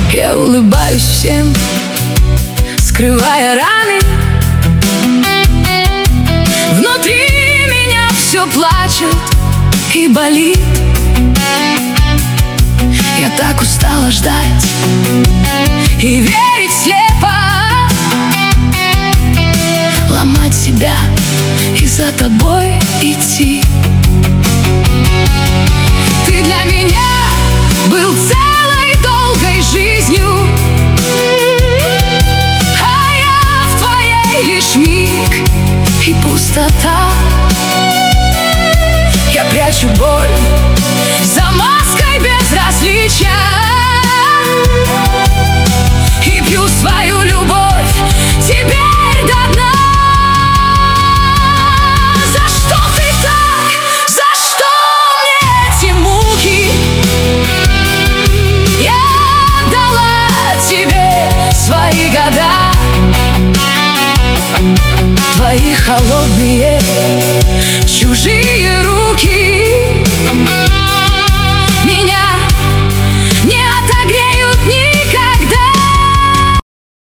Я улыбаюсь всем, скрывая раны. Внутри меня все плачет и болит. Я так устала ждать и верить слепо, ломать себя и за тобой идти. Ты для меня был целой долгой жизнью, а я в твоей лишь миг и пустота. Я прячу боль за маской безразличия и пью свою любовь теперь до дна. За что ты так? За что мне эти муки? Я дала тебе свои года, твои холодные